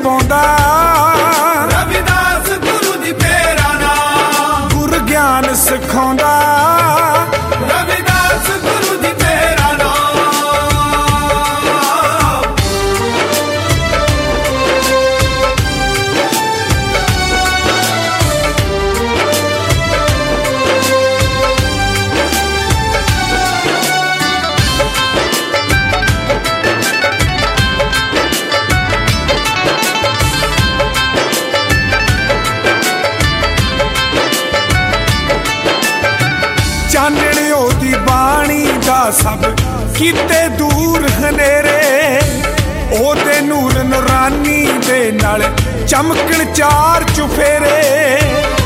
ਪਾਉਂਦਾ। ਰਵਿਦਾਸ ਗੁਰੂ ਦੀ ਫੇਰਾ ਨਾ ਗੁਰ ਗਿਆਨ ਸਿਖਾਉਂਦਾ। ਰਵਿਦਾਸ ਗੁਰੂ ਦੀ ਫੇਰਾ ਨਾ ਚਾਨਣ ਉਹਦੀ ਬਾਣੀ ਦਾ ਸਭ ਕੀਤੇ ਦੂਰ ਹਨੇਰੇ। ਉਹਦੇ ਨੂਰ ਨੂਰਾਨੀ ਦੇ ਨਾਲ ਚਮਕਣ ਚਾਰ ਚੁਫੇਰੇ।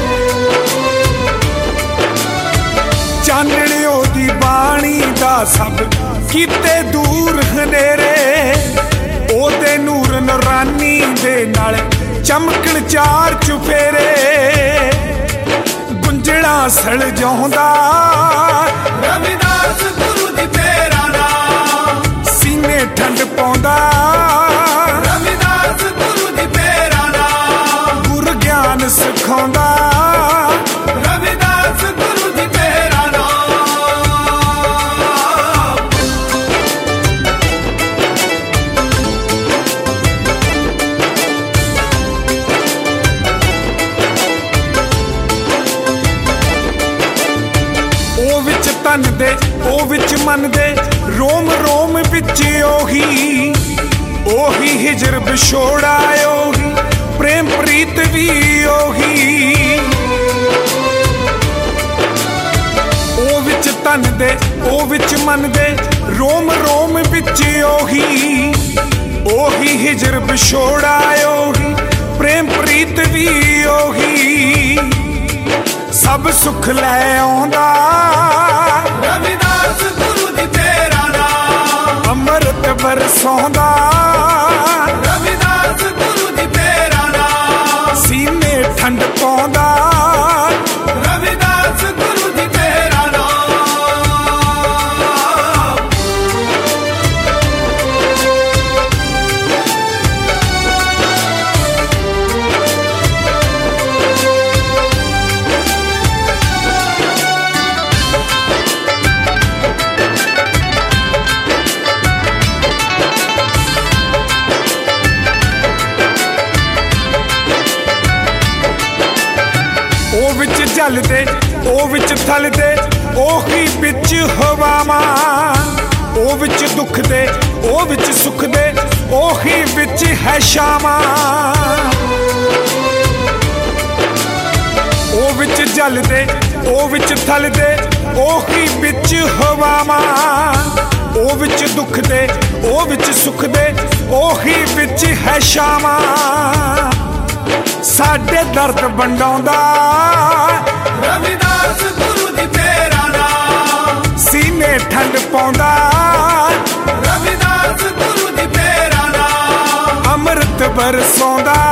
ਚਾਨਣ ਉਹਦੀ ਬਾਣੀ ਦਾ ਸਭ ਕੀਤੇ ਦੂਰ ਹਨੇਰੇ। ਉਹਦੇ ਨੂਰ ਨੂਰਾਨੀ ਦੇ ਨਾਲ ਚਮਕਣ ਚਾਰ ਚੁਫੇਰੇ। ਗੁੰਝਲਾਂ ਸਲਜਾਉਂਦਾ। ਰਵਿਦਾਸ ਗੁਰੂ ਦੀ ਫੇਰਾ ਨਾ ਸੀਨੇ ਠੰਡ ਪਾਉਂਦਾ। ਰਵਿਦਾਸ ਗੁਰੂ ਦੀ ਫੇਰਾ ਨਾ ਗੁਰ ਗਿਆਨ ਸਿਖਾਉਂਦਾ। ਰਵਿਦਾਸ ਗੁਰੂ ਦੀ ਫੇਰਾ ਨਾ ਉਹ ਵਿੱਚ ਤਨ ਦੇ ਉਹ ਵਿੱਚ ਮਨ ਦੇ ਰੋਮ ਰੋਮ ਵਿੱਚ ਉਹੀ ਹਿਜਰ ਵਿਛੋੜਾ ਉਹੀ ਪ੍ਰੇਮ ਪ੍ਰੀਤ ਵੀ ਉਹੀ। ਉਹ ਵਿੱਚ ਤਨ ਦੇ ਉਹ ਵਿੱਚ ਮਨ ਦੇ ਰੋਮ ਰੋਮ ਵਿੱਚ ਉਹੀ ਹਿਜਰ ਵਿਛੋੜਾ ਉਹੀ ਪ੍ਰੇਮ ਪ੍ਰੀਤ ਵੀ ਉਹੀ। ਸਭ ਸੁਖ ਲੈ ਆਉਂਦਾ। ਰਵਿਦਾਸ ਗੁਰੂ ਦੀ ਫੇਰਾ ਨਾ ਅੰਮ੍ਰਿਤ ਬਰਸਾਉਂਦਾ। ਰਵਿਦਾਸ ਗੁਰੂ ਦੀ ਫੇਰਾ ਨਾ ਸੀਨੇ ਠੰਡ ਪਾਉਂਦਾ। ਰਵਿਦਾਸ ਗੁਰੂ ਦੀ ਫੇਰਾ ਨਾ ਉਹ ਵਿੱਚ ਜਲਦੇ ਉਹ ਵਿੱਚ ਥਲਦੇ ਉਹੀ ਵਿੱਚ ਹਵਾਵਾਂ। ਉਹ ਵਿੱਚ ਦੁੱਖ ਦੇ ਉਹ ਵਿੱਚ ਸੁੱਖ ਦੇ ਉਹੀ ਵਿੱਚ ਹੈ ਸ਼ਾਮਾਂ। ਉਹ ਵਿੱਚ ਜਲਦੇ ਉਹ ਵਿੱਚ ਥਲਦੇ ਉਹੀ ਵਿੱਚ ਹਵਾਵਾਂ। ਉਹ ਵਿੱਚ ਦੁੱਖ ਦੇ ਉਹ ਵਿੱਚ ਸੁੱਖ ਦੇ ਉਹੀ ਵਿੱਚ ਹੈ ਸ਼ਾਮਾਂ। ਸਾਡੇ ਦਰਦ ਵੰਡਾਉਂਦਾ। ਰਵਿਦਾਸ ਗੁਰੂ ਦੀ ਫੇਰਾ ਨਾ ਸੀਨੇ ਠੰਡ ਪਾਉਂਦਾ। ਰਵਿਦਾਸ ਗੁਰੂ ਦੀ ਫੇਰਾ ਨਾ ਅੰਮ੍ਰਿਤ ਬਰਸਾਉਂਦਾ।